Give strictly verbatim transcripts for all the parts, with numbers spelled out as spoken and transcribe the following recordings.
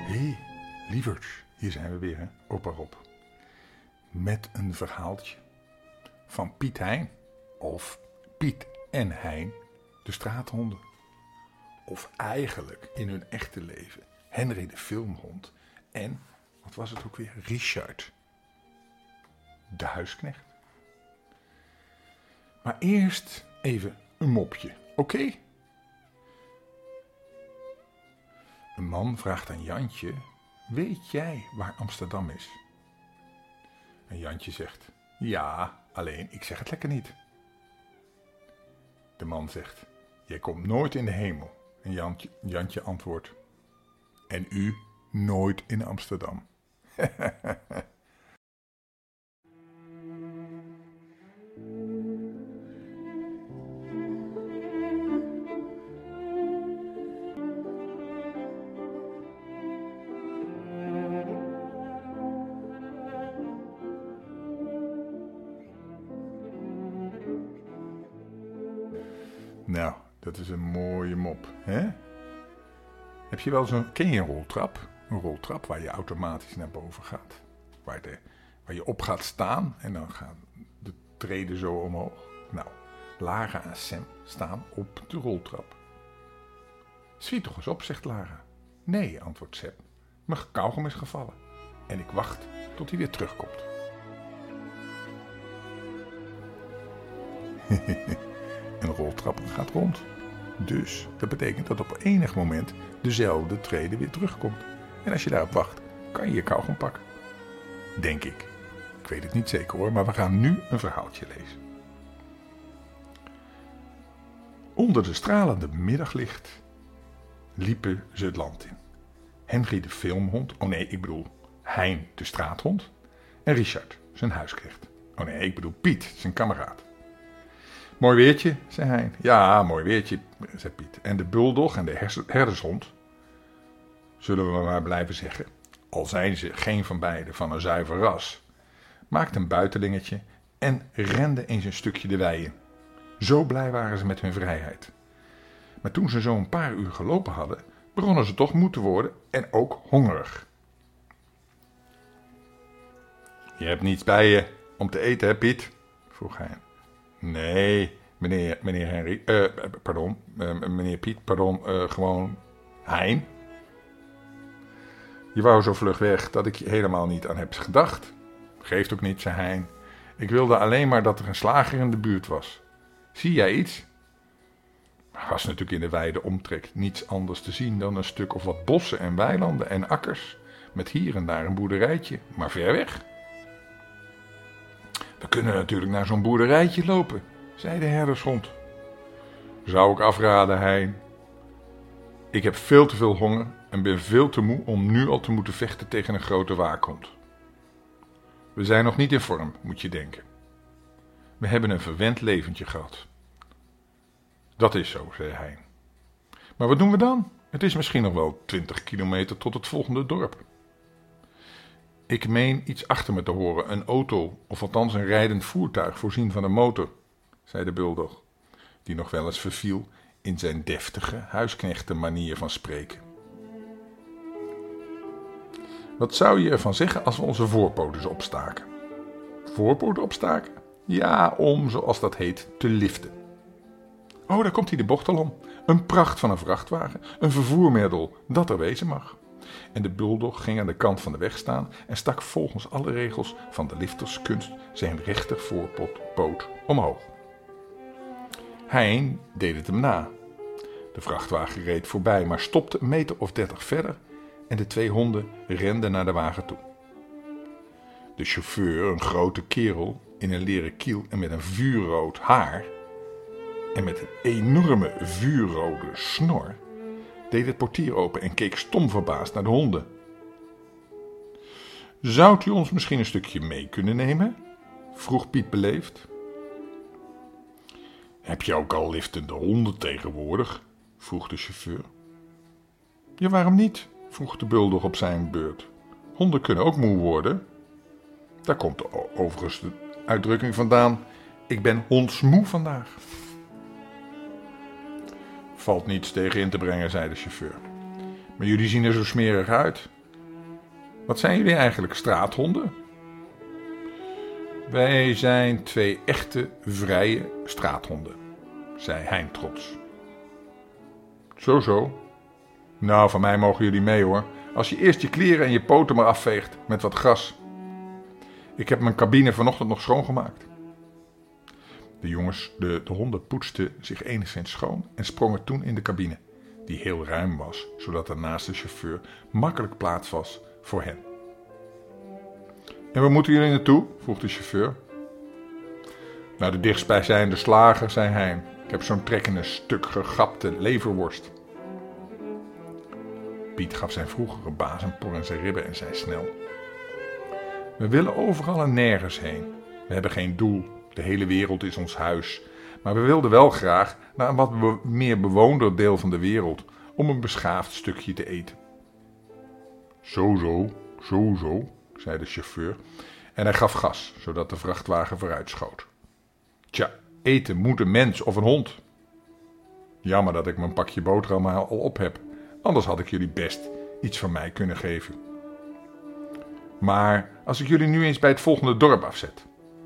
Hé, hey, lieverds, hier zijn we weer, hè? Opa Rob. Met een verhaaltje van Piet Hein, of Piet en Hein, de straathonden. Of eigenlijk in hun echte leven Henry de filmhond en, wat was het ook weer, Richard, de huisknecht. Maar eerst even een mopje, oké? Okay? Een man vraagt aan Jantje, weet jij waar Amsterdam is? En Jantje zegt, ja, alleen ik zeg het lekker niet. De man zegt, jij komt nooit in de hemel. En Jantje, Jantje antwoordt, en u nooit in Amsterdam. Nou, dat is een mooie mop, hè? Heb je wel zo'n, ken je een roltrap? Een roltrap waar je automatisch naar boven gaat. Waar, de, waar je op gaat staan en dan gaan de treden zo omhoog. Nou, Lara en Sam staan op de roltrap. Schiet toch eens op, zegt Lara. Nee, antwoordt Sam. Mijn kauwgom is gevallen. En ik wacht tot hij weer terugkomt. Een roltrap gaat rond. Dus dat betekent dat op enig moment dezelfde trede weer terugkomt. En als je daarop wacht, kan je je kauwgom pakken. Denk ik. Ik weet het niet zeker hoor, maar we gaan nu een verhaaltje lezen. Onder de stralende middaglicht liepen ze het land in. Henry de filmhond, oh nee, ik bedoel Hein de straathond. En Richard, zijn huisknecht. Oh nee, ik bedoel Piet, zijn kameraad. Mooi weertje, zei Hein. Ja, mooi weertje, zei Piet. En de buldog en de herdershond, zullen we maar blijven zeggen, al zijn ze geen van beiden van een zuiver ras, maakte een buitenlingetje en rende eens een stukje de wei in. Zo blij waren ze met hun vrijheid. Maar toen ze zo een paar uur gelopen hadden, begonnen ze toch moe te worden en ook hongerig. Je hebt niets bij je om te eten, hè Piet? Vroeg Hein. Nee, meneer, meneer Henry, uh, pardon, uh, meneer Piet, pardon, uh, gewoon Hein. Je wou zo vlug weg dat ik je helemaal niet aan heb gedacht. Geeft ook niet, zei Hein. Ik wilde alleen maar dat er een slager in de buurt was. Zie jij iets? Er was natuurlijk in de wijde omtrek niets anders te zien dan een stuk of wat bossen en weilanden en akkers, met hier en daar een boerderijtje, maar ver weg. We kunnen natuurlijk naar zo'n boerderijtje lopen, zei de herdershond. Zou ik afraden, Hein. Ik heb veel te veel honger en ben veel te moe om nu al te moeten vechten tegen een grote waakhond. We zijn nog niet in vorm, moet je denken. We hebben een verwend leventje gehad. Dat is zo, zei Hein. Maar wat doen we dan? Het is misschien nog wel twintig kilometer tot het volgende dorp. Ik meen iets achter me te horen, een auto, of althans een rijdend voertuig voorzien van een motor, zei de buldog, die nog wel eens verviel in zijn deftige huisknechtenmanier van spreken. Wat zou je ervan zeggen als we onze voorpoten opstaken? Voorpoten opstaken? Ja, om, zoals dat heet, te liften. Oh, daar komt hij de bocht al om. Een pracht van een vrachtwagen, een vervoermiddel dat er wezen mag. En de buldog ging aan de kant van de weg staan en stak volgens alle regels van de lifterskunst zijn rechter voorpoot omhoog. Hein deed het hem na. De vrachtwagen reed voorbij, maar stopte een meter of dertig verder en de twee honden renden naar de wagen toe. De chauffeur, een grote kerel in een leren kiel en met een vuurrood haar en met een enorme vuurrode snor, deed het portier open en keek stom verbaasd naar de honden. Zou u ons misschien een stukje mee kunnen nemen? Vroeg Piet beleefd. Heb je ook al liftende honden tegenwoordig? Vroeg de chauffeur. Ja, waarom niet? Vroeg de buldog op zijn beurt. Honden kunnen ook moe worden. Daar komt overigens de uitdrukking vandaan. Ik ben hondsmoe vandaag. Valt niets tegen in te brengen, zei de chauffeur. Maar jullie zien er zo smerig uit. Wat zijn jullie eigenlijk, straathonden? Wij zijn twee echte, vrije straathonden, zei Hein trots. Zo zo. Nou, van mij mogen jullie mee hoor. Als je eerst je kleren en je poten maar afveegt met wat gras. Ik heb mijn cabine vanochtend nog schoongemaakt. De jongens, de, de honden poetsten zich enigszins schoon en sprongen toen in de cabine, die heel ruim was, zodat er naast de chauffeur makkelijk plaats was voor hen. En waar moeten jullie naartoe? Vroeg de chauffeur. Naar de dichtstbijzijnde slager, zei Hein. Ik heb zo'n trek in een stuk gegapte leverworst. Piet gaf zijn vroegere baas een por in zijn ribben en zei snel: We willen overal en nergens heen. We hebben geen doel. De hele wereld is ons huis. Maar we wilden wel graag naar een wat be- meer bewoonder deel van de wereld om een beschaafd stukje te eten. Zo zo, zo zo, zei de chauffeur en hij gaf gas, zodat de vrachtwagen vooruitschoot. Tja, eten moet een mens of een hond. Jammer dat ik mijn pakje boterham al op heb, anders had ik jullie best iets van mij kunnen geven. Maar als ik jullie nu eens bij het volgende dorp afzet.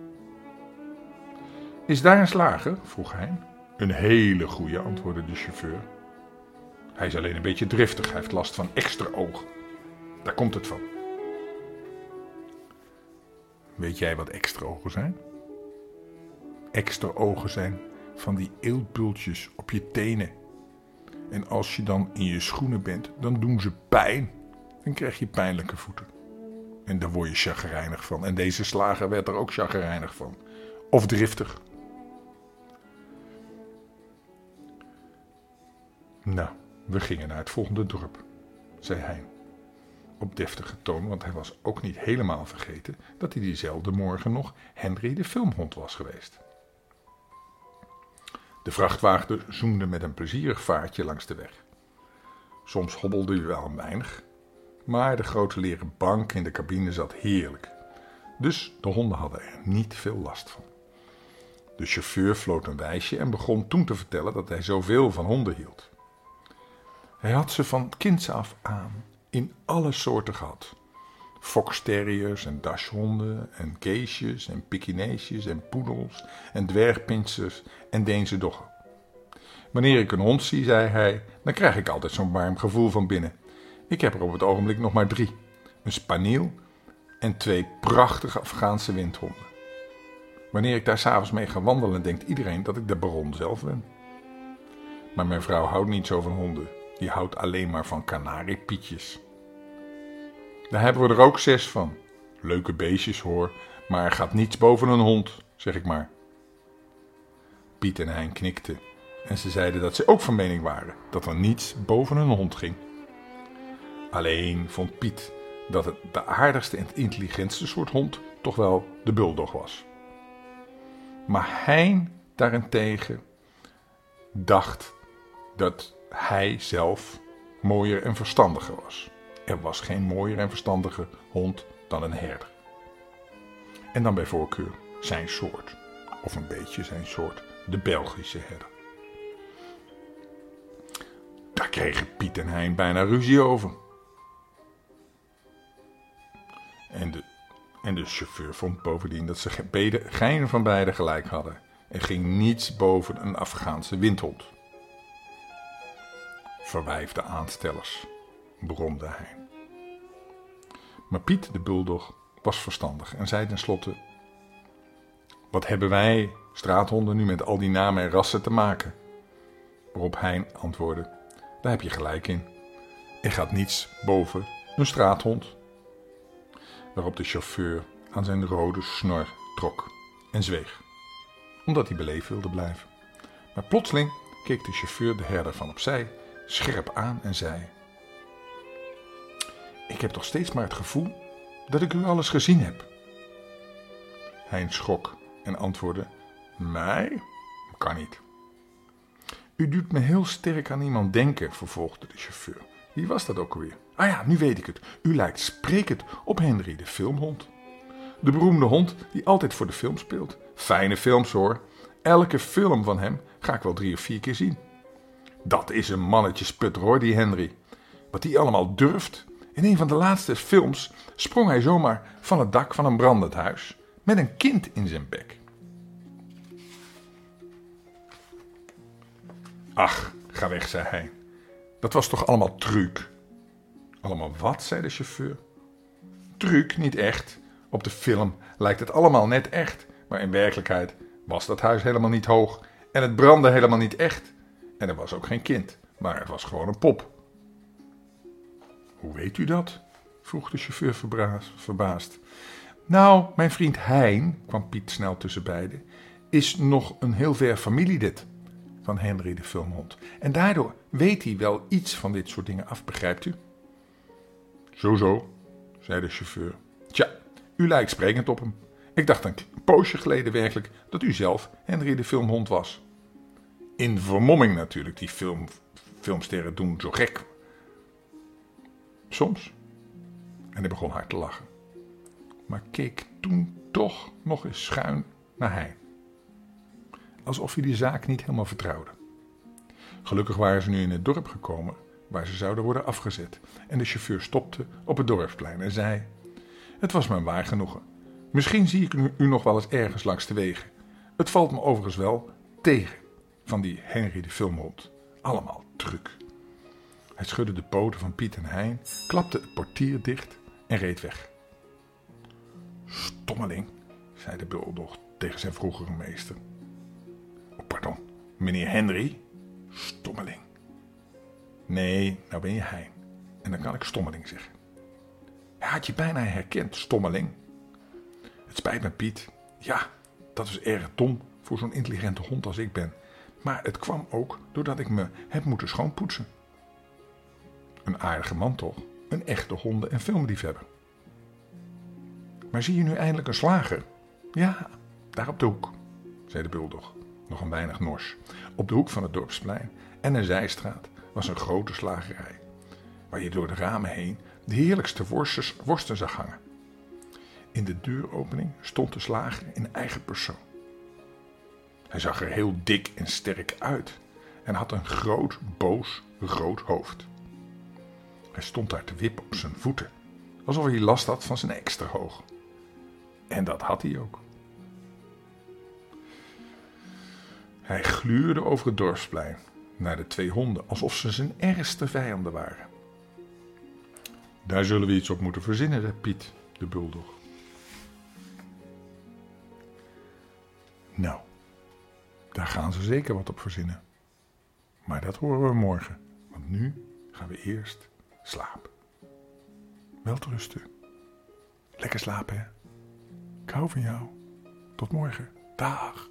Is daar een slager? Vroeg hij. Een hele goeie, antwoordde de chauffeur. Hij is alleen een beetje driftig, hij heeft last van extra oog. Daar komt het van. Weet jij wat extra ogen zijn? Extra ogen zijn van die eeltbultjes op je tenen. En als je dan in je schoenen bent, dan doen ze pijn. Dan krijg je pijnlijke voeten. En daar word je chagrijnig van. En deze slager werd er ook chagrijnig van. Of driftig. Nou, we gingen naar het volgende dorp, zei hij. Op deftige toon, want hij was ook niet helemaal vergeten dat hij diezelfde morgen nog Henry de filmhond was geweest. De vrachtwagen zoemde met een plezierig vaartje langs de weg. Soms hobbelde hij wel een weinig, maar de grote leren bank in de cabine zat heerlijk. Dus de honden hadden er niet veel last van. De chauffeur floot een wijsje en begon toen te vertellen dat hij zoveel van honden hield. Hij had ze van kinds af aan in alle soorten gehad. Foxterriers en dachshonden en keesjes en pikineesjes en poedels en dwergpinsters en Deense doggen. Wanneer ik een hond zie, zei hij, dan krijg ik altijd zo'n warm gevoel van binnen. Ik heb er op het ogenblik nog maar drie. Een spaniel en twee prachtige Afghaanse windhonden. Wanneer ik daar s'avonds mee ga wandelen, denkt iedereen dat ik de baron zelf ben. Maar mijn vrouw houdt niet zo van honden. Die houdt alleen maar van kanariepietjes. Daar hebben we er ook zes van. Leuke beestjes hoor, maar er gaat niets boven een hond, zeg ik maar. Piet en Hein knikten en ze zeiden dat ze ook van mening waren dat er niets boven een hond ging. Alleen vond Piet dat het de aardigste en intelligentste soort hond toch wel de bulldog was. Maar Hein daarentegen dacht dat hij zelf mooier en verstandiger was. Er was geen mooier en verstandiger hond dan een herder. En dan bij voorkeur zijn soort, of een beetje zijn soort, de Belgische herder. Daar kregen Piet en Hein bijna ruzie over. En de, en de chauffeur vond bovendien dat ze geen van beiden gelijk hadden. Er ging niets boven een Afghaanse windhond. Verwijfde aanstellers, bromde hij. Maar Piet de bulldog was verstandig en zei tenslotte: Wat hebben wij, straathonden, nu met al die namen en rassen te maken? Waarop Hein antwoordde: Daar heb je gelijk in. Er gaat niets boven een straathond. Waarop de chauffeur aan zijn rode snor trok en zweeg, omdat hij beleefd wilde blijven. Maar plotseling keek de chauffeur de herder van opzij scherp aan en zei: Ik heb toch steeds maar het gevoel dat ik u alles gezien heb. Hein schrok en antwoordde: Mij? Kan niet. U doet me heel sterk aan iemand denken, vervolgde de chauffeur. Wie was dat ook alweer? Ah ja, nu weet ik het. U lijkt sprekend op Henry de filmhond. De beroemde hond die altijd voor de film speelt. Fijne films hoor. Elke film van hem ga ik wel drie of vier keer zien. Dat is een mannetje sputter hoor, die Henry. Wat hij allemaal durft In een van de laatste films sprong hij zomaar van het dak van een brandend huis met een kind in zijn bek. Ach, ga weg, zei hij. Dat was toch allemaal truc? Allemaal wat, zei de chauffeur. Truc, niet echt. Op de film lijkt het allemaal net echt, maar in werkelijkheid was dat huis helemaal niet hoog en het brandde helemaal niet echt. En er was ook geen kind, maar het was gewoon een pop. Hoe weet u dat? Vroeg de chauffeur verbaasd. Nou, mijn vriend Hein, kwam Piet snel tussen beiden, is nog een heel ver familielid van Henry de Filmhond. En daardoor weet hij wel iets van dit soort dingen af, begrijpt u? Zo zo, zei de chauffeur. Tja, u lijkt sprekend op hem. Ik dacht een poosje geleden werkelijk dat u zelf Henry de Filmhond was. In vermomming natuurlijk, die film, filmsterren doen zo gek. Soms. En hij begon hard te lachen. Maar keek toen toch nog eens schuin naar Hein. Alsof hij die zaak niet helemaal vertrouwde. Gelukkig waren ze nu in het dorp gekomen waar ze zouden worden afgezet. En de chauffeur stopte op het dorpsplein en zei: het was me waar genoegen. Misschien zie ik u nog wel eens ergens langs de wegen. Het valt me overigens wel tegen van die Henry de Filmhond. Allemaal truc. Hij schudde de poten van Piet en Hein, klapte het portier dicht en reed weg. Stommeling, zei de bulldog tegen zijn vroegere meester. Oh, pardon, meneer Henry? Stommeling. Nee, nou ben je Hein. En dan kan ik stommeling zeggen. Hij had je bijna herkend, stommeling. Het spijt me, Piet. Ja, dat is erg dom voor zo'n intelligente hond als ik ben. Maar het kwam ook doordat ik me heb moeten schoonpoetsen. Een aardige man toch? Een echte honden- en filmliefhebber. Maar zie je nu eindelijk een slager? Ja, daar op de hoek, zei de bulldog, nog een weinig nors. Op de hoek van het dorpsplein en een zijstraat was een grote slagerij, waar je door de ramen heen de heerlijkste worsten, worsten zag hangen. In de deuropening stond de slager in eigen persoon. Hij zag er heel dik en sterk uit en had een groot, boos, rood hoofd. Hij stond daar te wippen op zijn voeten, alsof hij last had van zijn extra hoog. En dat had hij ook. Hij gluurde over het dorpsplein naar de twee honden, alsof ze zijn ergste vijanden waren. Daar zullen we iets op moeten verzinnen, zei Piet, de bulldog. Nou, daar gaan ze zeker wat op verzinnen. Maar dat horen we morgen, want nu gaan we eerst slapen. Welterusten. Lekker slapen, hè? Ik hou van jou. Tot morgen. Dag.